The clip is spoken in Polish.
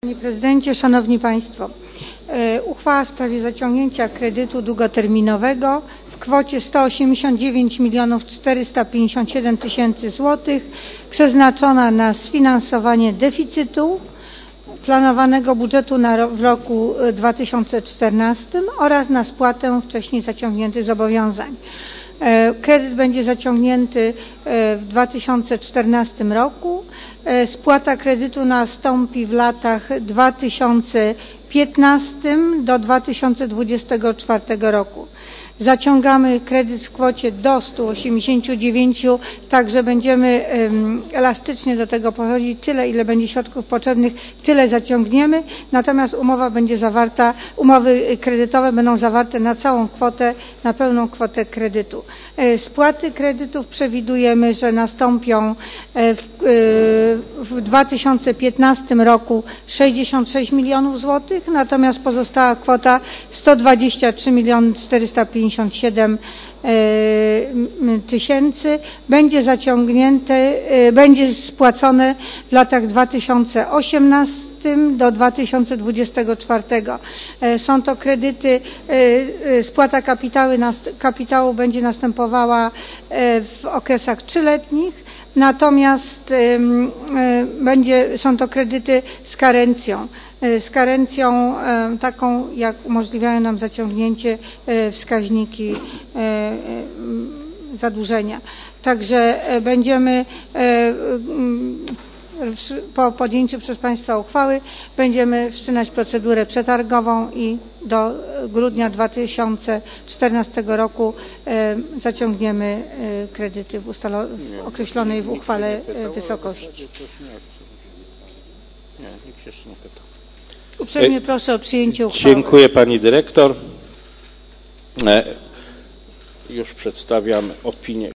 Panie Prezydencie, Szanowni Państwo! Uchwała w sprawie zaciągnięcia kredytu długoterminowego w kwocie 189 457 000 złotych przeznaczona na sfinansowanie deficytu planowanego budżetu w roku 2014 oraz na spłatę wcześniej zaciągniętych zobowiązań. Kredyt będzie zaciągnięty w 2014 roku. Spłata kredytu nastąpi w latach 2015 do 2024 roku. Zaciągamy kredyt w kwocie do 189, także będziemy elastycznie do tego podchodzić, tyle ile będzie środków potrzebnych, tyle zaciągniemy, natomiast umowy kredytowe będą zawarte na całą kwotę, na pełną kwotę kredytu. Spłaty kredytów przewidujemy, że nastąpią w 2015 roku 66 milionów złotych, natomiast pozostała kwota 123 457 000 będzie spłacone w latach 2018 do 2024. Są to kredyty, spłata kapitału będzie następowała w okresach 3-letnich, natomiast są to kredyty z karencją taką, jak umożliwiają nam zaciągnięcie wskaźniki zadłużenia. Także będziemy po podjęciu przez Państwa uchwały będziemy wszczynać procedurę przetargową i do grudnia 2014 roku zaciągniemy kredyty w określonej w uchwale wysokości. Uprzejmie proszę o przyjęcie uchwały. Dziękuję Pani Dyrektor. Już przedstawiam opinię